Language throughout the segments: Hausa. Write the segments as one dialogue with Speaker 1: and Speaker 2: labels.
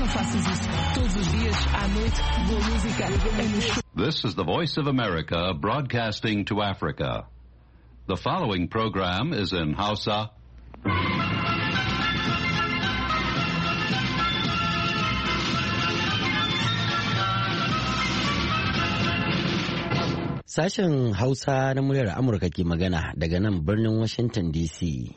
Speaker 1: faças isso todos os dias, à noite, boa música é no show.
Speaker 2: This is the Voice of America broadcasting to Africa. The following program is in Hausa.
Speaker 3: Sashen Hausa na muryar Amurka ke magana daga nan birnin Washington DC.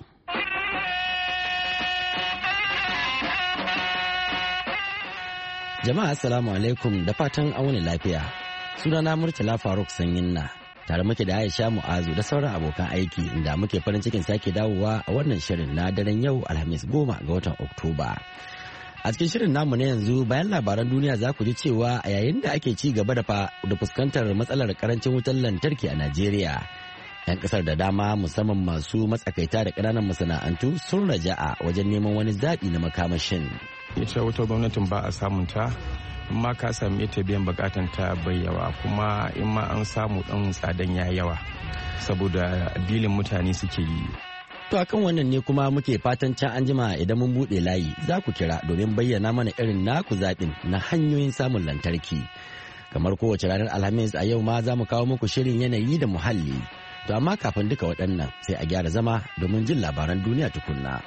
Speaker 3: Jama'a assalamu alaikum da fatan an wani lafiya. Sunana Murtala Faruk Sanyinna tare muke da Aisha Mu'azu da sauran abokan aiki inda muke farin cikin sake dawowa a wannan shirin na daren yau Alhamis 10 ga watan Oktoba. A cikin shirin namu na yanzu bayan labaran duniya za ku ji cewa a yayin da ake ci gaba da fuskantar matsalar karancin wutar lantarki a Najeriya, 'yan kasar da dama musamman masu matsakaita da ƙananan masana'antu sun raja'a wajen neman wani zaɓi na makamashin.
Speaker 4: Ita wata gwamnatin ba a samun ta, amma ka same ta biyan bukatan ta bai yawa, kuma in ma an samu ɗan tsadan ya yawa saboda dilin mutane suke yi.
Speaker 3: To akan wannan ne kuma muke fatan can anjima idan mun buɗe layi za ku kira domin bayyana mana irin naku zaɓin na hanyoyin samun lantarki. Kamar kowace ranar Alhamis a yau ma za mu kawo muku shirin yanayi da muhalli. To amma kafin duka waɗannan sai a gyara zama domin jin labaran duniya tukunna.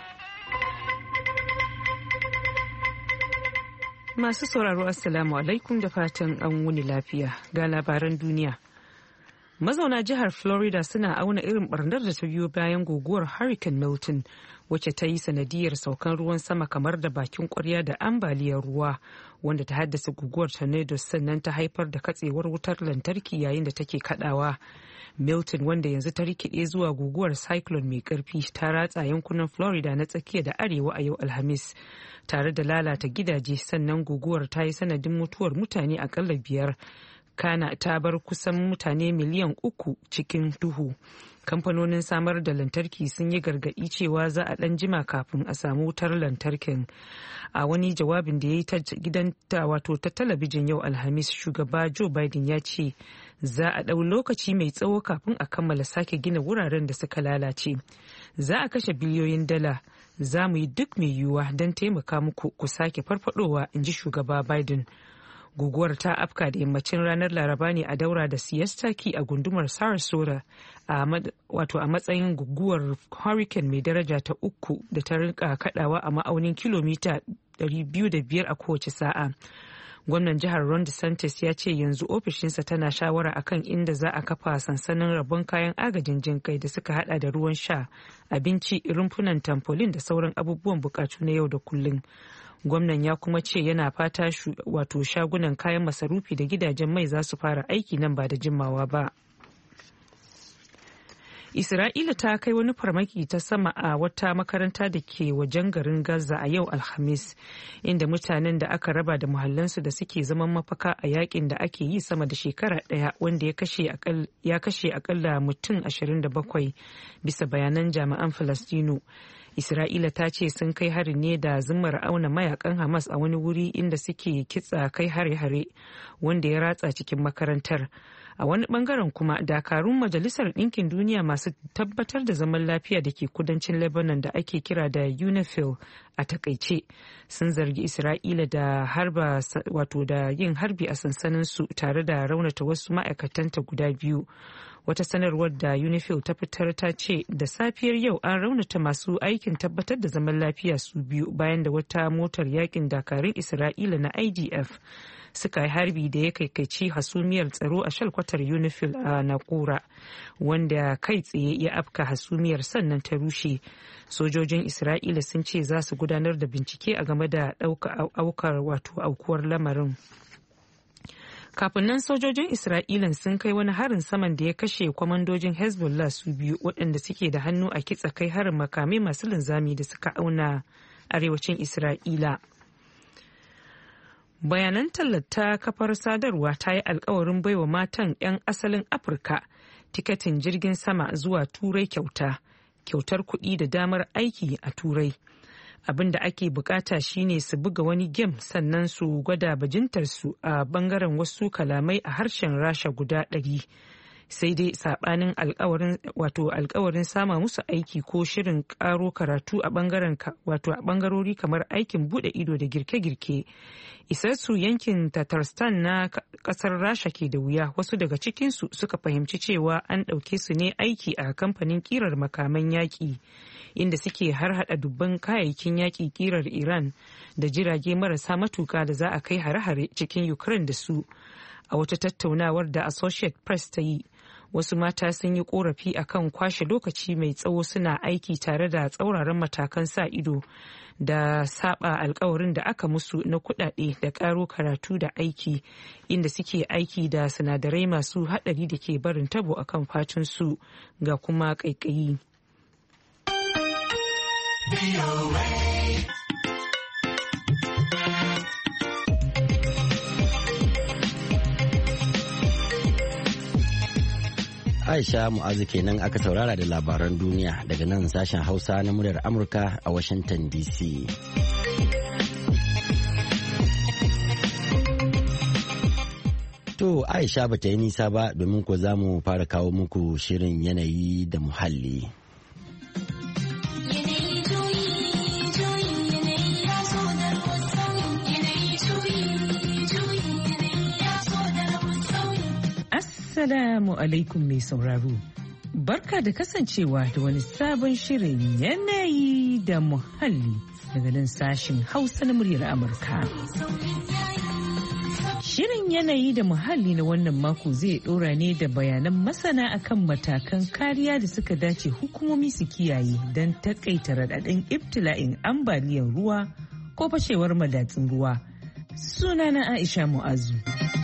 Speaker 5: Masu sauraro Assalamu alaikum da fatan an wuni lafiya ga labaran duniya. Mazauna jihar Florida suna auna irin barnar da ta biyo bayan guguwar Hurricane Milton wacce ta yi sanadiyar saukan ruwan sama kamar da bakin kwarya da ambaliyar ruwa wanda ta haddasa guguwar tornadoes sannan ta haifar da katsewar wutar lantarki yayin da take kadawa. Milton wanda yanzu ta rikide zuwa guguwar cyclone mai karfi ta ratsa yankunan Florida na tsakiya da arewa a yau Alhamis tare da lalata gidaje, sannan guguwar ta yi sanadin mutuwar mutane akalla 5. Kana ta bar kusan mutane miliyan 3 cikin duhu. Kamfanonin samar da lantarki sun yi gargaɗi cewa za a ɗan jima kafin a samu wutar lantarkin. A wani jawabin da ya yi ta gidan wato ta talabijin yau Alhamis, shugaba Joe Biden ya ce za a ɗau lokaci mai tsawo kafin a kammala sake gina wuraren da suka lalace. Za a kashe biliyoyin dala. Za mu yi duk mai yiwuwa don taimaka muku ku sake farfadowa, in ji shugaba Biden. Guguwar ta afka da yammacin ranar Laraba ne a daura da Siesta Key a gundumar Sarasota a matsayin guguwar hurricane mai daraja ta 3 da ta rinka kadawa a ma'aunin kilomita 205 a kowace sa'a. Gwamnan jihar Ron DeSantis ya ce yanzu ofishinsa tana shawara akan inda za a kafa sansanin rabon kayan agajin jin kai da suka hada da ruwan sha, abinci, rumfunan tamfolin da sauran abubuwan bukatu na yau da kullum. Gwamnan ya kuma ce yana fata shagunan kayan masarufi da gidajen mai za su fara aiki nan ba da jimawa ba. Isra'ila ta kai wani farmaki ta sama a wata makaranta da ke wajen garin Gaza a yau Alhamis, inda mutanen da aka raba da muhallansu da suke zaman mafaka a yakin da ake yi sama da shekara ɗaya wanda ya kashe akalla mutum 27 bisa bayanan jami'an Falastinu. Isra'ila ta ce sun kai hari ne da zimmar auna mayakan Hamas a wani wuri inda suke kitsa kai hare-hare wanda ya ratsa cikin makarantar. A wani bangaren kuma dakarun Majalisar Ɗinkin Duniya masu tabbatar da zaman lafiya da ke kudancin Lebanon da ake kira da UNIFIL a takaice sun zargi Isra'ila da yin harbi a sansaninsu tare da raunata wasu ma'aikatanta guda 2. Wata sanarwar da UNIFIL ta fitar ta ce da safiyar yau an raunata masu aikin tabbatar da zaman lafiya su 2 bayan da wata motar yakin dakarun Isra'ila na IDF suka yi harbi da ya kaikaici hasumiyar tsaro a shalkwatar UNIFIL a Nakura, wanda kai tsaye ya afka hasumiyar sannan ta rushe. Sojojin Isra'ila sun ce za su gudanar da bincike a game da aukuwar lamarin. Kafin nan sojojin Isra'ilan sun kai wani harin saman da ya kashe kwamandojin Hezbollah su 2 waɗanda suke da hannu a kitsa kai harin makamai masu linzami da suka auna arewacin Isra'ila. Bayanan tallata kafar sadarwa ta yi alkawarin baiwa matan 'yan asalin Afirka tiketin jirgin sama zuwa Turai kyautar kuɗi da damar aiki a Turai. Abin da ake bukata shine su buga wani gem sannan su gwada bajintarsu a bangaren wasu kalamai a harshen Rasha guda 100. sai dai sabanin alkawarin sama musu aiki ko shirin karo karatu a bangarori kamar aikin bude ido da girke-girke. Isassu yankin Tatarstan na kasar Rasha ke da wuya. Wasu daga cikinsu suka fahimci cewa an ɗauke su ne aiki a kamfanin kirar makaman yaƙi, inda suke harhaɗa dubban kayayyakin yaƙi kirar Iran da jirage marasa matuka da za a kai hare-hare cikin Ukraine da su. A wata tattaunawar da Associated Press ta yi, wasu mata sun yi korafi akan kwashe lokaci mai tsawo suna aiki tare da tsauraran matakan sa ido da saba alkawarin da aka musu na kudade da karo karatu da aiki, inda suke aiki da sinadarai masu hadari da ke barin tabo akan fatun su ga kuma kaikayi.
Speaker 3: Aisha Mu'azu kenan aka saurara da labaran duniya daga nan sashen Hausa na muryar Amurka a Washington DC. To Aisha bata yi nisa ba domin ko za mu fara kawo muku shirin yanayi da muhalli.
Speaker 1: Assalamu alaikum mai sauraro. Barka da kasancewa da wani sabon shirin yanayi da muhalli daga nan sashin Hausa na muryar Amurka. Shirin yanayi da muhalli na wannan mako zai dora ne da bayanan masana akan matakan kariya da suka dace hukumomi su kiyaye don takaita raɗaɗin ibtila'in ambaliyar ruwa ko fashewar madatsin ruwa. Sunana Aisha Mu'azu.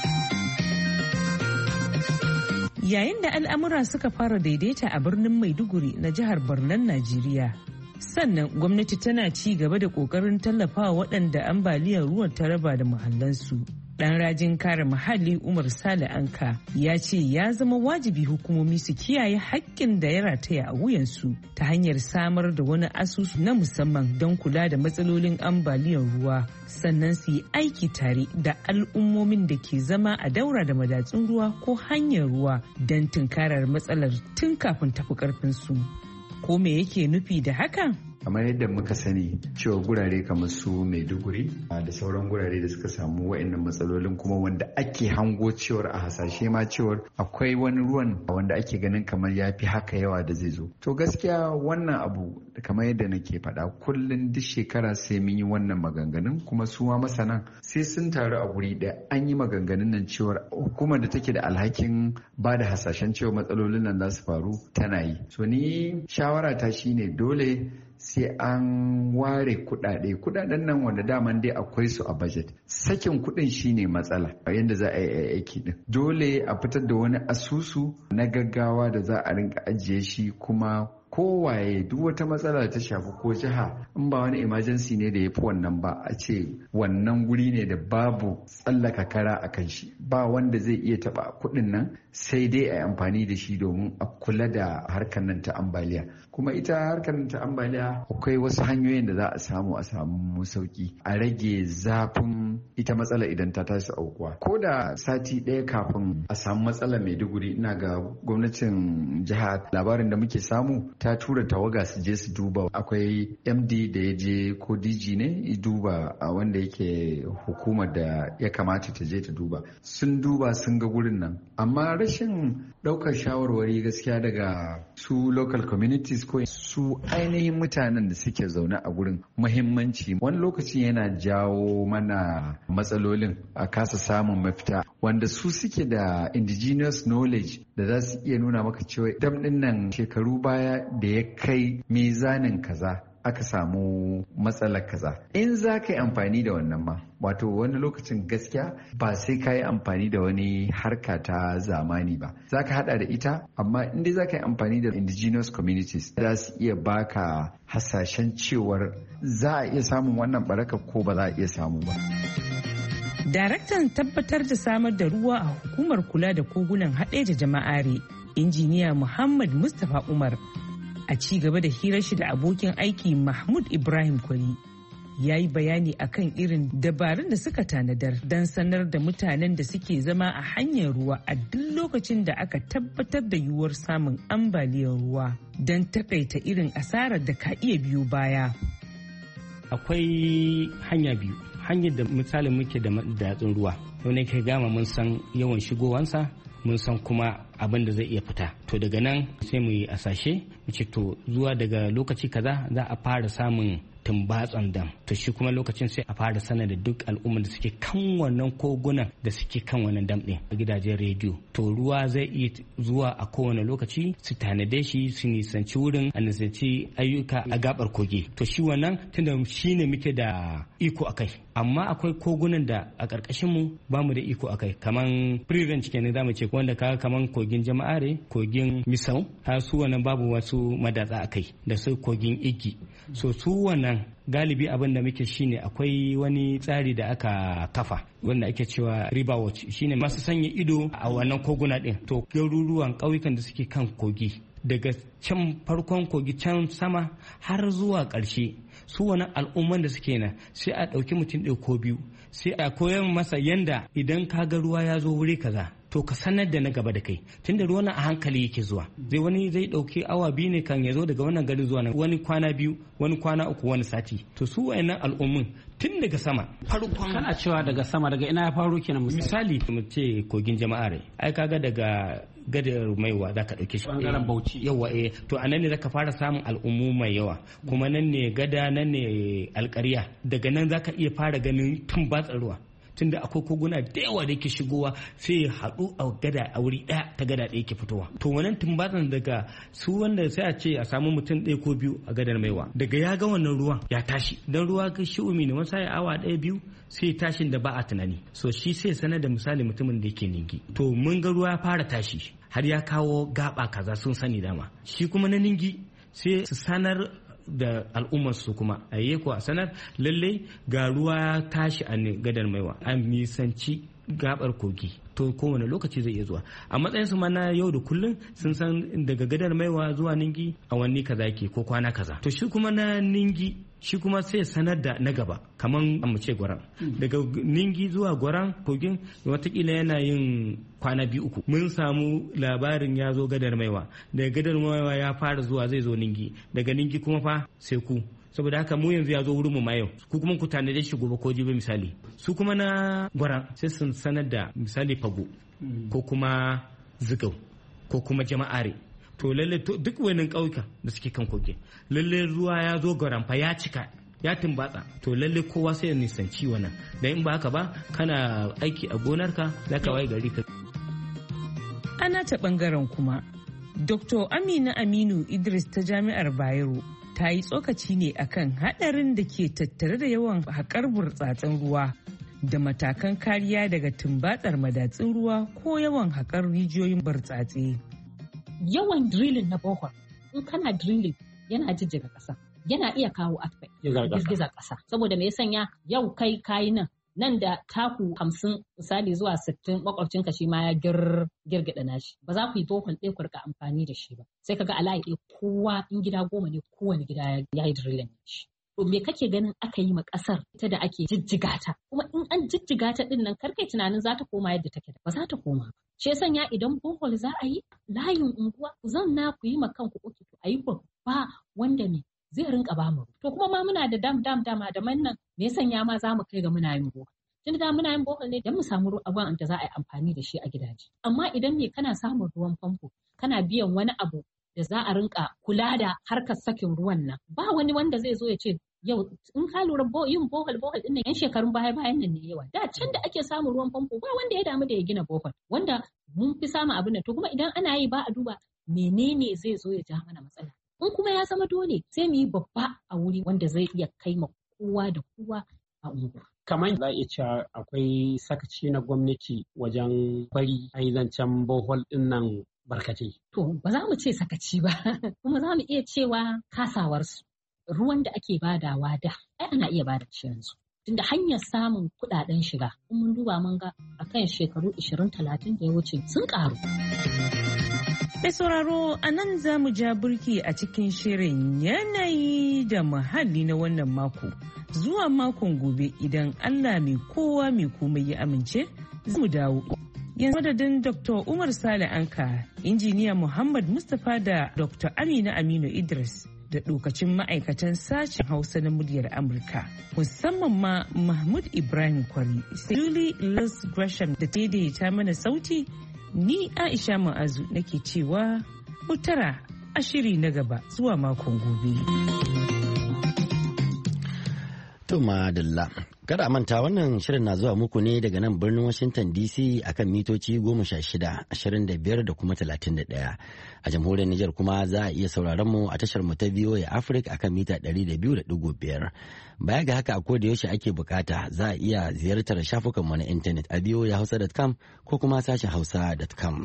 Speaker 1: Yayin da al'amura suka fara daidaita a birnin Maiduguri na jihar Barnan Najeriya, sannan gwamnati tana ci gaba da ƙoƙarin tallafawa waɗanda ambaliyar ruwan ta raba da muhallansu. Ɗan rajin kare muhalli Umar Sale Anka ya ce ya zama wajibi hukumomi su kiyaye haƙƙin da ya rataya a wuyansu ta hanyar samar da wani asusu na musamman don kula da matsalolin ambaliyar ruwa, sannan su yi aiki tare da al'ummomin da ke zama a daura da madatsun ruwa ko hanyar ruwa don tunkarar matsalar tun kafin tafi ƙarfinsu. Ko me yake nufi da hakan?
Speaker 6: Kamar yadda muka sani cewa gurare kamar su Maiduguri da sauran gurare da suka samu wa'annan matsalolin, kuma wanda ake hango cewar a hasashe ma cewar akwai wani ruwan wanda ake ganin kamar ya fi haka yawa da zai zo. To gaskiya wannan abu kamar yadda nake faɗa kullum duk shekara sai mun yi wannan maganganun, kuma su ma masanan sai sun taru a guri ɗaya an yi maganganun nan cewar hukumar da take da alhakin ba da hasashen cewa matsalolin nan za su faru tana yi. So ni shawara ta shine dole sai an ware kudaden nan wanda daman dai akwai su a budget. Sakin kudin shine matsala a yanda za a yi aiki din. Dole a fitar da wani asusu na gaggawa da za a rinka ajiye shi, kuma kowaye duk wata matsala ta shafi ko jiha in ba wani emergency ne da ya fi wannan ba, a ce wannan guri ne da babu tsallaka kara a kan shi, ba wanda zai iya taba kuɗin nan sai dai a yi amfani da shi domin a kula da harkar nan ta ambaliya. Kuma ita harkar nan ta ambaliya akwai wasu hanyoyin da za a samu sauki, a rage zafin ita matsala idan ta tashi aukuwa. Ko da sati ɗaya kafin a samu matsala Maiduguri, ina ga gwamnatin jiha labarin da muke samu ta tura tawaga su je su duba. Akwai MD da ya je ko DG ne ya duba, a wanda yake hukumar da ya kamata ta je ta duba. Sun duba sun ga gurin nan, amma rashin ɗaukar shawarwari gaskiya daga su local communities ko su ainihin mutanen da suke zaune a gurin muhimmanci wani lokaci yana jawo mana matsalolin a kasa samun mafita, wanda su suke da indigenous knowledge da za su iya nuna maka cewa dam ɗin nan shekaru baya da ya kai mizanin kaza aka samu matsalar kaza. In za ka yi amfani da wannan ma, wato wani lokacin gaskiya ba sai ka yi amfani da wani harka ta zamani ba, za ka hada da ita, amma inda za ka yi amfani da indigenous communities za su iya baka hasashen cewar za a iya samun wannan baraka ko ba za a iya samu ba.
Speaker 1: Daraktan tabbatar da samar da ruwa a hukumar kula da kogunan Haɗeja Jama'are, injiniya Muhammad Mustapha Umar, a ci gaba da hirar shi da abokin aiki Mahmud Ibrahim Kwari, ya yi bayani akan irin dabarun da suka tanadar don sanar da mutanen da suke zama a hanyar ruwa a duk lokacin da aka tabbatar da yiwuwar samun ambaliyar ruwa don takaita irin asarar da ka iya biyo baya.
Speaker 7: Akwai hanya biyu, hanyar da misalin muke da datsun ruwa wani kai gama mun san yawan shigowansa, mun san kuma abin da zai iya fita. To daga nan sai mu yi asashe mu ce to zuwa daga lokaci kaza za a fara samun tumbatsan dam, to shi kuma lokacin sai a fara sanar da duk al'ummar da suke kan wannan kogunan da suke kan wannan dam din a gidajen rediyo. To ruwa zai iya zuwa a kowane lokaci, su tanade shi, su nisanci wurin, a nisanci ayyuka a gabar kogi. To shi wannan tunda shi ne muke da iko akai, amma akwai kogunan da a ƙarƙashin mu ba mu da iko akai, kaman free range kenan zamu ce, wanda kaga kaman kogin Jama'are, kogin Misau, su wannan babu wasu madatsa akai, da su kogin Igi. So su wannan galibi abin da muke shine akwai wani tsari da aka kafa wanda ake cewa river watch, shine masu sanya ido a wannan koguna din. To garuruwan ƙauyukan da suke kan kogi daga can farkon kogi can sama har zuwa ƙarshe, su wani al'umman da suke nan sai a ɗauki mutum ɗaya ko biyu, sai a koyar masa yanda idan ka ga ruwa ya zo wuri kaza to ka sanar da na gaba da kai, tunda ruwan a hankali yake zuwa. Wani zai ɗauki awa 2 ne kan ya zo daga wannan gari zuwa nan, wani kwana 2, wani kwana 3, wani sati. To su wayannan al'ummin tun daga sama farkon,
Speaker 8: kana cewa daga sama, daga ina ya faru kenan?
Speaker 7: Misali mu ce kogin Jama'are, ai kaga daga gadar Maiwa za ka ɗauke shi
Speaker 8: bangaren Bauchi,
Speaker 7: yawa to a nan ne zaka fara samun al'ummu mai yawa, kuma nan ne gada, nan ne alƙarya. Daga nan zaka iya fara ganin tumbatsar ruwa, tunda akwai koguna da yawa da yake shigowa sai ya haɗu a gada a wuri ɗaya, ta gada ɗaya ke fitowa. To wannan tumbatsan daga su wanda sai a ce a samu mutum 1 ko 2 a gadar Maiwa, daga ya ga wannan ruwan ya tashi, dan ruwa ga shi'umi ne wasa ya awa 1-2 sai tashin da ba a tunani. So shi sai sanar da misali mutumin da yake Ningi, to mun ga ruwa ya fara tashi har ya kawo gaba kaza, sun sani dama. Shi kuma na Ningi sai su sanar da al'ummar su kuma a ko a sanar lalle ga ruwa ya tashi a gadar Maiwa, an nisanci gabar kogi. To kowane lokaci zai iya zuwa a matsayin su ma na yau da kullum, sun san daga gadar Maiwa zuwa Ningi awanni kaza yake ko kwana kaza. To shi kuma na Ningi shi kuma sai sanar da na gaba, kaman mu ce Gwaram, daga Ningi zuwa Gwaram kogin watakila yana yin kwana 2-3. Mun samu labarin ya zo gadar Maiwa, daga gadar Maiwa ya fara zuwa zai zo Ningi, daga Ningi kuma fa sai ku. Saboda haka mu yanzu ya zo wurin mu ma yau, ku kuma ku tanade shi gobe ko jibi misali. Su kuma na Gwaram sai sun sanar da misali Fago ko kuma Zigau ko kuma Jama'are. To lalle duk wani ƙauyuka da suke kan kogi, lalle ruwa ya zo Gwaram fa ya cika, ya tumbatsa. To lalle kowa sai ya nisanci wannan, da in ba haka ba kana aiki a gonarka za ka waye gari ka.
Speaker 1: Ana ta bangaren kuma Dr. Amina Aminu Idris ta Jami'ar Bayero ta yi tsokaci ne akan haɗarin da ke tattare da yawan haƙar burtsatsen ruwa da matakan kariya daga tumbatsar madatsin ruwa ko yawan haƙar rijiyoyin burtsatse.
Speaker 9: Yawan drilling na bohol, in kana drilling yana jijjiga ƙasa, yana iya kawo earthquake, girgizar ƙasa. Saboda me ya sanya yau kai kayi nan da taku 50 misali zuwa 60 makwabcinka shi ma ya girgida nashi, ba za ku yi bohol ɗaya ku rika amfani da shi ba. Sai kaga a layi ɗaya kowa in gida 10 ne kowane gida ya yi drilling shi. To me kake ganin aka yi ma ƙasar ita da ake jijjiga ta, kuma in an jijjiga ta ɗin nan karkai tunanin za ta koma yadda take, ba za ta koma ba. Shi ya sanya idan bohol za a yi layin unguwa ku zanna ku yi ma kanku uku, a yi babba wanda ne zai rinka ba mu. To kuma ma muna da dam da nan, me ya sanya ma za mu kai ga muna yin bohol. Tun da muna yin bohol ne don mu samu ruwan da za a yi amfani da shi a gidaje. Amma idan me kana samun ruwan famfo, kana biyan wani abu da za a rinka kula da harkar sakin ruwan nan, ba wani wanda zai zo ya ce yau in ka lura yin bohol din nan yan shekarun bayan nan ne yawa. Da can da ake samun ruwan famfo ba wanda ya damu da ya gina bohol, wanda mun fi samun abin nan. To kuma idan ana yi ba a duba menene zai zo ya ja mana matsala. In kuma ya zama dole sai mu yi babba a wuri wanda zai iya kai ma kowa da kowa a unguwa.
Speaker 8: Kamar za a iya cewa akwai sakaci na gwamnati wajen bari a yi zancen bohol ɗin nan barkatai.
Speaker 9: To ba za mu ce sakaci ba, kuma za mu iya cewa kasawarsu. Ruwan da ake badawa da ai ana iya bada shi yanzu. Tunda hanyar samun kuɗaɗen shiga, in mun duba mun ga akan shekaru 20-30 da ya wuce sun ƙaru.
Speaker 1: Mai sauraro a nan za mu ja burki a cikin shirin yanayi da muhalli na wannan mako. Zuwa makon gobe idan Allah mai kowa mai komai ya amince, za mu dawo. Yanzu madadin Dr. Umar Sale Anka, injiniya Muhammad Mustapha da Dr. Amina Aminu Idris da dokacin ma'aikatan sashen Hausa na muryar Amurka. Musamman ma Mahmud Ibrahim Kwari, Julie Liz Gresham da daidaita mana sauti. Ni Aisha Ma'azu nake cewa mutara a shiri na gaba zuwa makon gobe.
Speaker 3: To madalla. Kada a manta wannan shirin na zuwa muku ne daga nan birnin Washington DC akan mitoci 16, 25 da kuma 31. A jamhuriyar Nijar kuma za a iya sauraron mu a tashar mu ta VOA Africa akan mita 200.5. Baya ga haka a koda yaushe ake bukata za a iya ziyartar shafukan mu na intanet a voahausa.com ko kuma sashen hausa.com.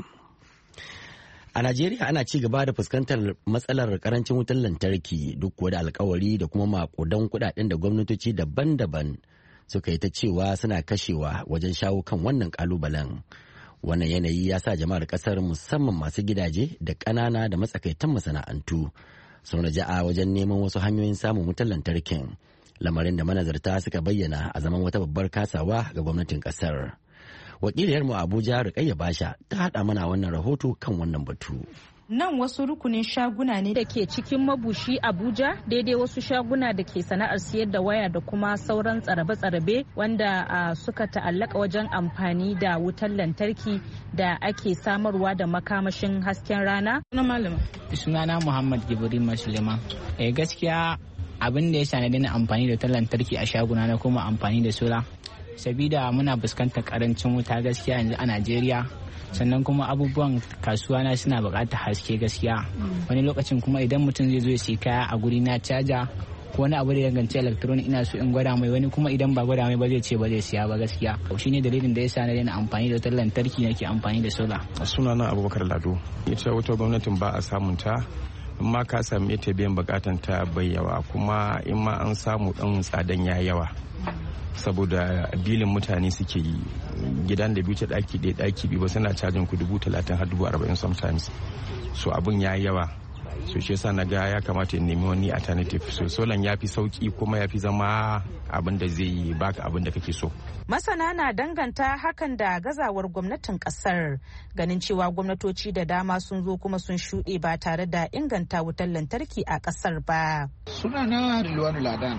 Speaker 3: A Najeriya ana ci gaba da fuskantar matsalar karancin wutar lantarki duk da alkawari da kuma makudan kudaden da gwamnatoci daban-daban suka yi ta cewa suna kashewa wajen shawo kan wannan kalubalen. Wannan yanayi ya sa jama'ar kasar musamman masu gidaje da ƙanana da matsakaitan masana'antu sun raja'a wajen neman wasu hanyoyin samun wutar lantarkin, lamarin da manazarta suka bayyana a zaman wata babbar kasawa ga gwamnatin kasar. Wakiliyarmu Abuja Rukayya Basha ta haɗa mana wannan rahoto kan wannan batu.
Speaker 10: Nan wasu rukunin shaguna ne da ke cikin mabushi Abuja, daidai wasu shaguna da ke sana'ar siyar da waya da kuma sauran tsarabe-tsarabe wanda suka ta'allaka wajen amfani da wutar lantarki da ake samarwa da makamashin hasken rana.
Speaker 11: Sunana Muhammad Gibrima Suleiman. Gaskiya abin da ya sa na amfani da wutar lantarki a shaguna na kuma amfani da sola. Sabida muna fuskantar karancin wuta gaskiya yanzu a Najeriya, sannan kuma abubuwan kasuwa na suna buƙatar haske gaskiya. Wani lokacin kuma idan mutum zai zo ya siya kaya a guri na caja ko wani abu da ya danganci electronic ina so in gwada mai, wani kuma idan ba gwada mai ba zai ce ba zai siya ba gaskiya. Shine dalilin da yasa na daina amfani da wutar lantarki nake amfani da sola.
Speaker 4: Sunana Abubakar Lado. Ita wata gwamnatin ba a samun ta, in ma ka same ta biyan bukatan ta bai yawa, kuma in ma an samu dan tsadan ya yawa. Saboda bilin mutane suke yi, gidan da biyu ta daki ɗaya daki biyu ba suna cajin ku 30,000 har 40,000 sometimes. So abun ya yawa, so shi yasa na ga ya kamata in nemi wani alternative. So solan ya fi sauki kuma ya fi zama abin da zai baka abin da kake so.
Speaker 10: Masana na danganta hakan da gazawar gwamnatin kasar, ganin cewa gwamnatoci da dama sun zo kuma sun shuɗe ba tare da inganta wutar lantarki a kasar ba.
Speaker 12: Sunana Rilwanu Ladan.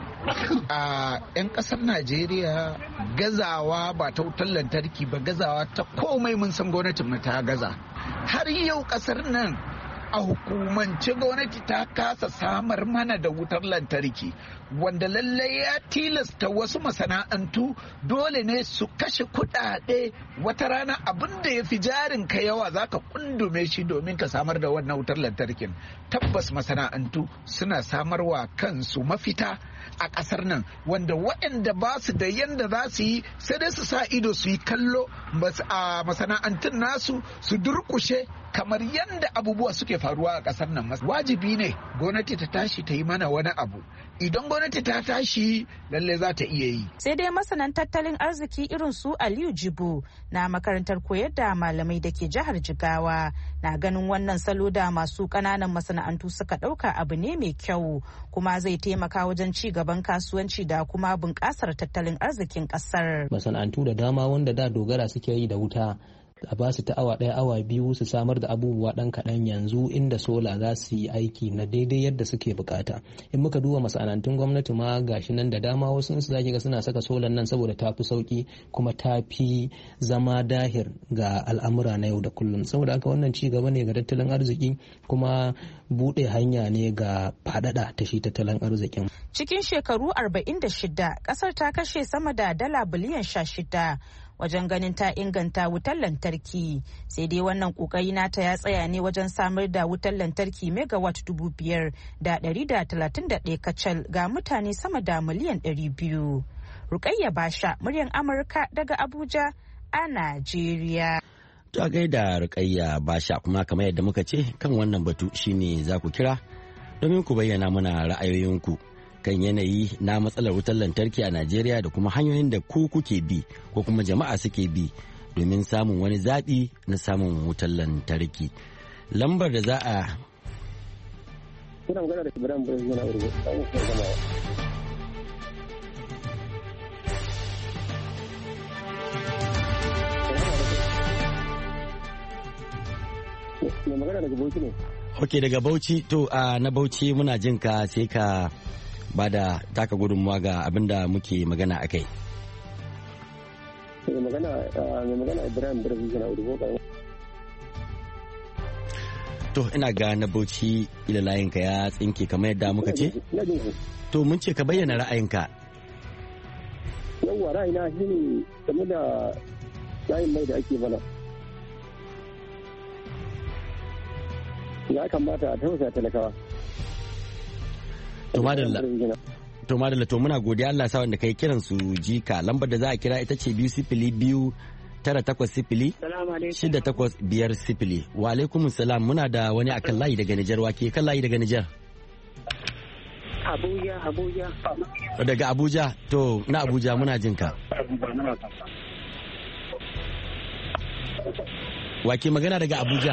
Speaker 12: A 'yan kasar Najeriya gazawa ba ta wutar lantarki ba, gazawa ta komai mun san gwamnatin ta gaza. Har yau kasar nan a hukumance gwamnati ta kasa samar mana da wutar lantarki, wanda lallai ya tilasta wasu masana'antu dole ne su kashe kuɗaɗe. Wata rana abin da ya fi jarin ka yawa za ka kundume shi domin ka samar da wannan wutar lantarkin. Tabbas masana'antu suna samarwa kansu mafita a ƙasar nan, wanda waɗanda ba su da yanda za su yi sai dai su sa ido su yi kallo a masana'antun nasu su durƙushe kamar yadda abubuwa suke faruwa a ƙasar nan. Wajibi ne gwamnati ta tashi ta yi mana wani abu. Idan gwamnati ta tashi lalle za ta iya yi.
Speaker 10: Sai dai masanan tattalin arziki irin su Aliyu Jibo na makarantar koyar da malamai da ke jihar Jigawa na ganin wannan salo da masu ƙananan masana'antu suka ɗauka abu ne mai kyau, kuma zai taimaka wajen ci gaban kasuwanci da kuma bunƙasar tattalin arzikin ƙasar.
Speaker 13: Masana'antu da dama wanda da dogara suke yi da wuta, a ba su ta awa ɗaya awa biyu su samar da abubuwa ɗan kaɗan, yanzu inda sola za su yi aiki na daidai yadda suke bukata. In muka duba masana'antun gwamnati ma gashi nan da dama wasu su zaki ga suna saka solan nan saboda ta fi sauki kuma ta fi zama dahir ga al'amura na yau da kullum. Saboda haka wannan ci gaba ne ga tattalin arziki kuma buɗe hanya ne ga faɗaɗa ta shi tattalin arzikin.
Speaker 10: Cikin shekaru 46 ƙasar ta kashe sama da dala biliyan 16 wajen ganin ta inganta wutar lantarki, sai dai wannan kokari nata ya tsaya ne wajen samar da wutar lantarki megawatt 5,131 kacal ga mutane sama da miliyan 200. Rukayya Basha, muryar Amurka daga Abuja a Najeriya.
Speaker 3: Ta gaida Rukayya Basha, kuma kamar yadda muka ce kan wannan batu shine za ku kira domin ku bayyana mana ra'ayoyinku kan yanayi na matsalar wutar lantarki a Najeriya da kuma hanyoyin da ku kuke bi ko kuma jama'a suke bi domin samun wani zaɓi na samun wutar lantarki. lambar da za a
Speaker 14: kuna magana da Ibrahim Burezi yana urgo dan ku gamawa magana daga Bauchi ne.
Speaker 3: Ok, daga Bauchi to na Bauchi muna jin ka sai ka ba da taka gudunmuwa ga abin da muke magana a kai.
Speaker 14: Mai magana Ibrahim Burezi yana urgo kan.
Speaker 3: To ina ga na Bauchi ila layinka ya tsinke kamar yadda muka ce? To mun ce ka bayyana ra'ayinka.
Speaker 14: Yawwa ra'ayina shine game da layin mai da ake mana. Ya kamata a tausaya talakawa.
Speaker 3: To madalla to muna godiya Allah sa wanda kai kiran su jika lambar da za a kira ita ce 202 980 6850. Wa alaikum salam muna da wani akan layi daga Nijar wake kan layi daga Nijar.
Speaker 14: Abuja.
Speaker 3: Daga Abuja to na Abuja muna jin ka. Wake magana daga Abuja.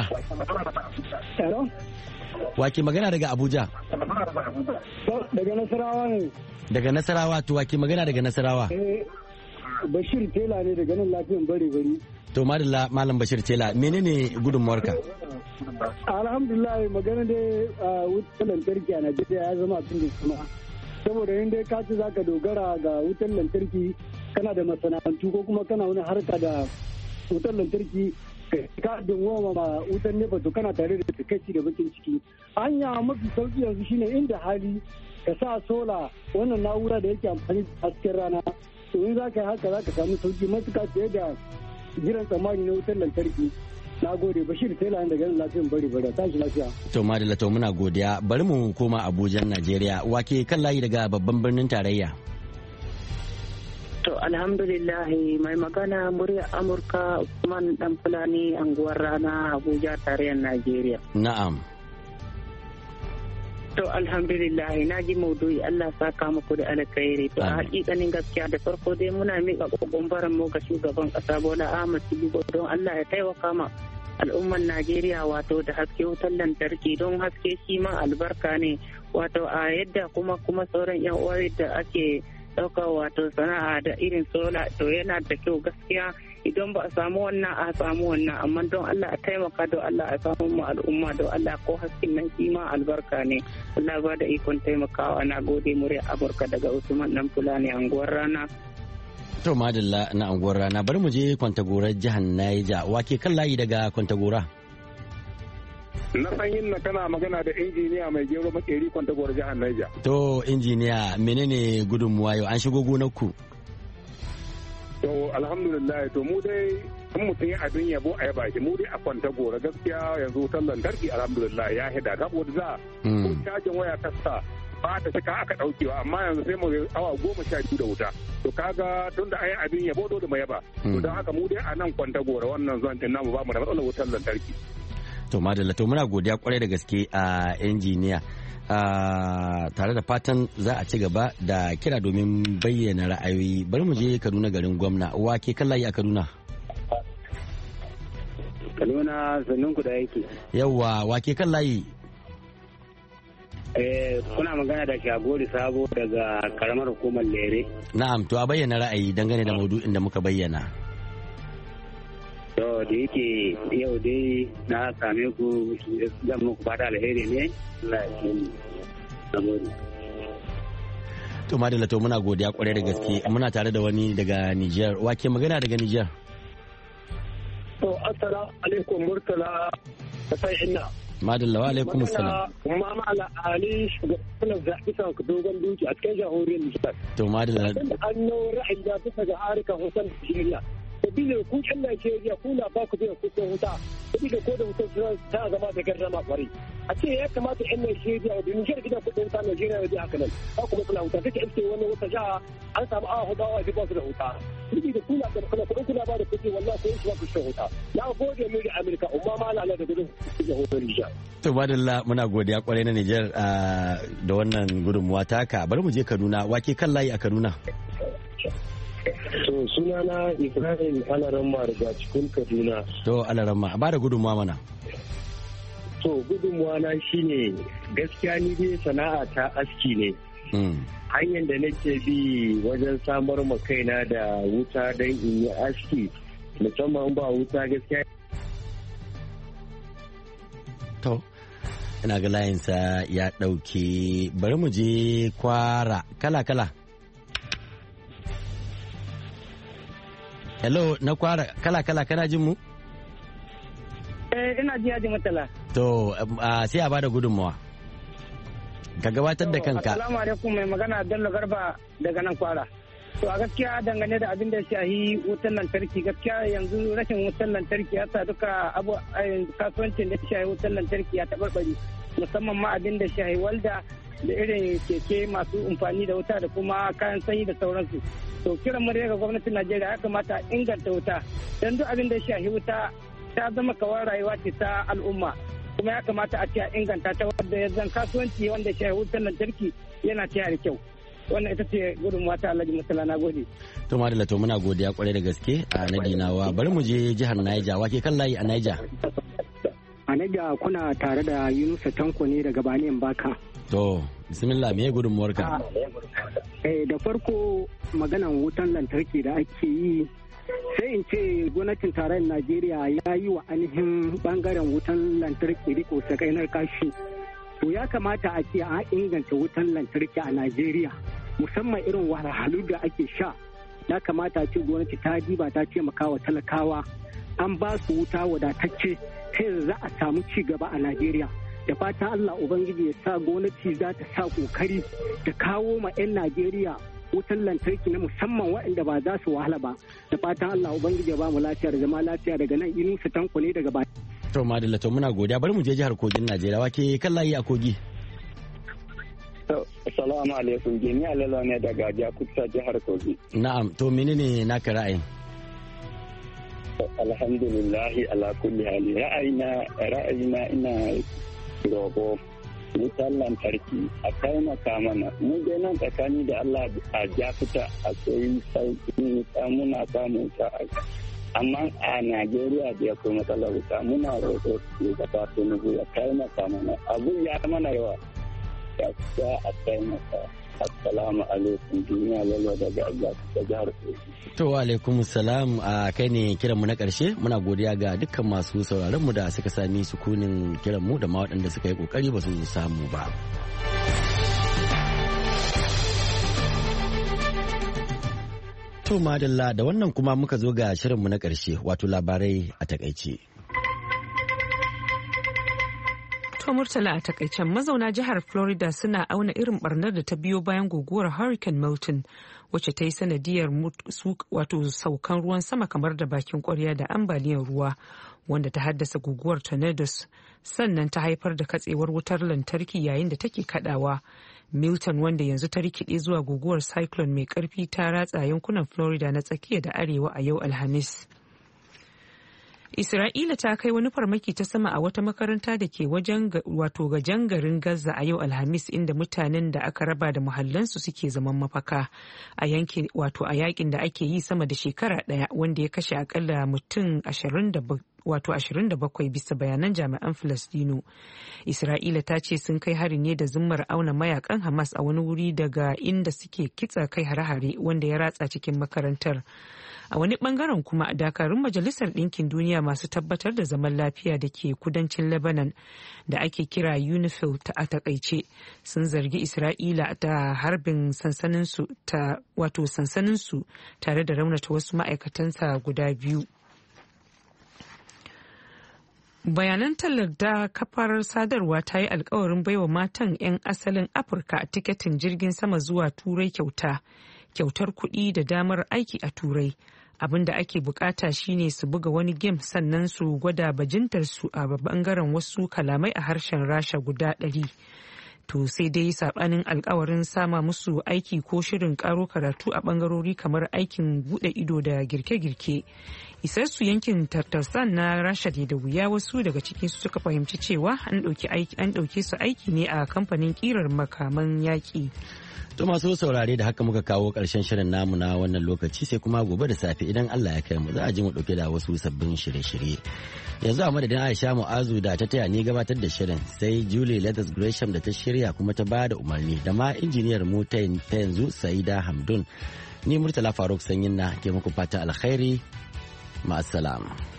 Speaker 3: Wake magana daga Abuja.
Speaker 14: Daga Nasarawa ne.
Speaker 3: Daga Nasarawa to wake magana daga Nasarawa.
Speaker 14: Bashir Tela ne daga nan lafiyan bari.
Speaker 3: To madalla malam Bashir Tela menene gudunmuwarka?
Speaker 14: Alhamdulillah magana da wutar lantarki a Najeriya ya zama abin da kuma saboda yin dai ka ce zaka dogara ga wutar lantarki kana da masana'antu ko kuma kana wani harka da wutar lantarki ka dinwoma ma wutar nefa to kana tare da takaici da bakin ciki. Hanya mafi sauki yanzu shine inda hali ka sa sola wannan na'ura da yake amfani da hasken rana to in za ka yi haka za ka samu sauki matuka fiye da jiran tsammani na wutar lantarki. Na gode Bashir Tela daga nan lafiyan bari tashi lafiya.
Speaker 3: To madalla to muna godiya bari mu koma Abuja Najeriya wake kan layi daga babban birnin tarayya.
Speaker 15: To alhamdulillah mai magana murya Amurka Usman dan Fulani anguwar Rana Abuja tarayyar Najeriya.
Speaker 3: Na'am.
Speaker 15: To alhamdulillah na ji maudu'i Allah saka muku da alkhairi. To a hakikanin gaskiya da farko dai muna miƙa kokon baran mu ga shugaban ƙasa Bola Ahmed Tinubu don Allah ya taimaka ma al'umman Najeriya wato da haske wutar lantarki don haske shi ma albarka ne wato a yadda kuma sauran yan uwa da ake ɗauka wato sana'a da irin sola to yana da kyau gaskiya idan ba a samu wannan a samu wannan amma don Allah a taimaka don Allah a samu mu al'umma don Allah ko haskin nan shi ma albarka ne Allah ba da ikon taimakawa na gode murya Amurka daga Usman dan Fulani anguwar Rana.
Speaker 3: To madalla na anguwar Rana bari mu je Kwantagora jihar Niger wake kan layi daga Kwantagora.
Speaker 16: Na san yin na kana magana da injiniya mai gero makeri Kwantagora jihar Niger.
Speaker 3: To injiniya menene gudunmuwa yau an shigo gonar ku?
Speaker 16: To alhamdulillah to mu dai in mutum ya abin yabo a yaba shi mu dai a Kwantagora gaskiya yanzu wutar lantarki alhamdulillah ya hida saboda za ko cajin waya kasta ba ta saka aka daukewa amma yanzu sai mu awa 12 da wuta to kaga tun da ayi abin yabo dole mu yaba to don haka mu dai a nan Kwantagora wannan zon din namu ba mu da matsalar wutar lantarki.
Speaker 3: To madalla to muna godiya kwarai da gaske a injiniya tare da fatan za a ci gaba da kira domin bayyana ra'ayoyi bari mu je Kaduna garin gwamna wake kan layi a Kaduna.
Speaker 14: Kaduna sannan ku da yake.
Speaker 3: Yawwa wake kan layi.
Speaker 14: Kuna magana da Shagori Sabo daga karamar hukumar Lere.
Speaker 3: Na'am to a bayyana ra'ayi dangane da maudu'in da muka bayyana.
Speaker 14: To da yake yau dai na same ku zan muku fata alheri ne Allah ya kiyaye.
Speaker 3: To madalla to muna godiya kwarai da gaske muna tare da wani daga Niger wake magana daga Niger.
Speaker 14: To assalamu alaikum Murtala sai inna.
Speaker 3: Madalla wa alaikum assalam.
Speaker 14: Kuma mala Ali shugaban zaɓi sa dogon duki a cikin jamhuriyar Niger.
Speaker 3: To madalla.
Speaker 14: An nau ra'ayi da bisa ga harkar Hussein Nigeria. Sabida ku ƴan Najeriya ku na ba ku biyan kuɗin wuta sabida ko da wutar ta zama da gardama kwarai a ce ya kamata ƴan Najeriya da Nijar gidan kuɗin wuta Najeriya da haka nan ba ku matsala wuta take iske wani wata jiha an samu awa hudu awa ba su da wuta sabida ku na da kuɗin kuna ba da kuɗi wallahi ko su ba ku shan wuta na gode mu da Amerika umma ma na da gudun kuɗin wutar Nijar.
Speaker 3: To madalla muna godiya kwarai na Nijar da wannan gudunmuwa taka bari mu je Kaduna wake kan layi a Kaduna.
Speaker 14: To sunana Ibrahim Alaramma daga cikin Kaduna.
Speaker 3: To Alaramma a bada gudunmawa mana.
Speaker 17: So gudunmuwa na shine gaskiya ni dai sana'a ta aski ne. Hanyar da nake bi wajen samar ma kaina da wuta don in yi aski musamman ba wuta gaskiya.
Speaker 3: To, ina ga layinsa ya ɗauke, bari mu je Kwara kala-kala. Hello, na Kwara kala-kala kana jin mu?
Speaker 18: Ina ji yaji matala.
Speaker 3: To, sai a bada gudunmawa. Ka gabatar da kanka.
Speaker 18: Assalamu alaikum, mai magana Bello Garba daga nan Kwara. To a gaskiya dangane da abin da shahi wutar lantarki gaskiya yanzu rashin wutar lantarki ya sa duka kasuwancin da shahi wutar lantarki ya taɓarɓare musamman ma abin da shahi walda da irin keke masu amfani da wuta da kuma kayan sanyi da sauransu. To kiran mu daga gwamnatin Najeriya ya kamata inganta wuta don duk abin da shahi wuta ta zama kawar rayuwa ce ta al'umma kuma ya kamata a ce a inganta ta wadda ya zan kasuwanci wanda shahi wutar lantarki yana ta da kyau. Wannan ita ce gudunmuwa ta Alhaji Murtala, na gode.
Speaker 3: To Madalla, to muna godiya kwarai da gaske a Nadinawa. Bari mu je jihar Niger. Wake kan layi a Niger?
Speaker 19: A Niger kuna tare da Yunusa Tanko ne daga Baniyan Baka.
Speaker 3: To, bismillah, me gudunmuwarka?
Speaker 19: Da farko maganan wutan lantarki da ake yi sai in ce gwamnatin tarayyar Najeriya ya yi wa ainihin bangaren wutan lantarki riko sakainar kashi. To ya kamata a ce a inganta wutan lantarki a Najeriya musamman irin wahalhalu da ake sha. Ya kamata a ce gwamnati ta diba ta taimaka wa talakawa an ba su wuta wadatacce sai za a samu ci gaba a Najeriya. Da fatan Allah Ubangiji ya sa gwamnati za ta sa kokari ta kawo ma 'yan Najeriya wutan lantarki na musamman waɗanda ba za su wahala ba. Da fatan Allah Ubangiji ya ba mu lafiya da zama lafiya daga nan Yunusa Tanko ne daga Bani.
Speaker 3: To Madalla, to muna godiya, bari mu je jihar Kogin Najeriya. Wake kan layi a Kogi?
Speaker 20: Assalamu alaikum, Jami'a Lalo ne daga Jakuta jihar Kogi.
Speaker 3: Na'am, to menene naka ra'ayin?
Speaker 20: Alhamdulillahi ala kulli hali. Ra'ayina ina roƙo wutan lantarki a taimaka mana. Mu dai nan tsakani da Allah a Jakuta akwai sauƙin wuta, muna samun sa'a. Amma a Najeriya da ya kuma matsalar wuta muna roƙo su gaba Tinubu ya taimaka mana. Abu ya mana yawa. Ya a taimaka. Assalamu alaikum, duniya lalo daga jihar Kogi.
Speaker 3: To wa alaikum salam, a kai ne kiran mu na ƙarshe. Muna godiya ga dukkan masu sauraron mu da suka sami sukunin kiran mu da ma waɗanda suka yi kokari ba su samu ba. To madalla, da wannan kuma muka zo ga shirin mu na ƙarshe, wato labarai a takaice.
Speaker 5: To Murtala, a takaicen mazauna jihar Florida suna auna irin barnar da ta biyo bayan guguwar Hurricane Milton wacce ta yi sanadiyar wato saukan ruwan sama kamar da bakin kwarya da ambaliyar ruwa wanda ta haddasa guguwar tornadoes sannan ta haifar da katsewar wutar lantarki yayin da take kadawa. Milton, wanda yanzu ta rikide zuwa guguwar cyclone mai karfi, ta ratsa yankunan Florida na tsakiya da arewa a yau Alhamis. Isra'ila ta kai wani farmaki ta sama a wata makaranta da ke gajen garin Gaza a yau Alhamis, inda mutanen da aka raba da muhallansu suke zaman mafaka a yakin da ake yi sama da shekara daya wanda ya kashe akalla mutum 27 bisa bayanan jami'an Falastinu. Isra'ila ta ce sun kai hari ne da zummar auna mayakan Hamas a wani wuri daga inda suke kitsa kai hare-hare wanda ya ratsa cikin makarantar. A wani bangaren kuma dakarun Majalisar Ɗinkin Duniya masu tabbatar da zaman lafiya da ke kudancin Lebanon da ake kira UNIFIL a takaice sun zargi Isra'ila da harbin sansaninsu tare da raunata wasu ma'aikatansa guda biyu. Bayanan tallar da kafar sadarwa ta yi alkawarin baiwa matan 'yan asalin Afirka tiketin jirgin sama zuwa Turai kyautar kuɗi da damar aiki a Turai. Abin da ake bukata shine su buga wani game sannan su gwada bajintarsu a bangaren wasu kalamai a harshen Rasha guda 100. To sai dai sabanin alkawarin sama musu aiki ko shirin karo karatu a bangarori kamar aikin bude ido da girke-girke. Isassu yankin Tartarsan na Rasha da wuya wasu daga cikin su suka fahimci cewa an ɗauke su aiki ne a kamfanin kirar makaman yaƙi.
Speaker 3: To masu saurare da haka muka kawo ƙarshen shirin namu na wannan lokaci sai kuma gobe da safe idan Allah ya kai mu za a ji mu ɗauke da wasu sabbin shirye-shirye. Yanzu a madadin Aisha Mu'azu da ta taya ni gabatar da shirin sai Julie Leathers Gresham da ta shirya kuma ta ba da umarni da ma injiniyar mu ta yanzu Saida Hamdun. Ni Murtala Faruk Sanyin na ke muku fata alkhairi. Ma'assalam.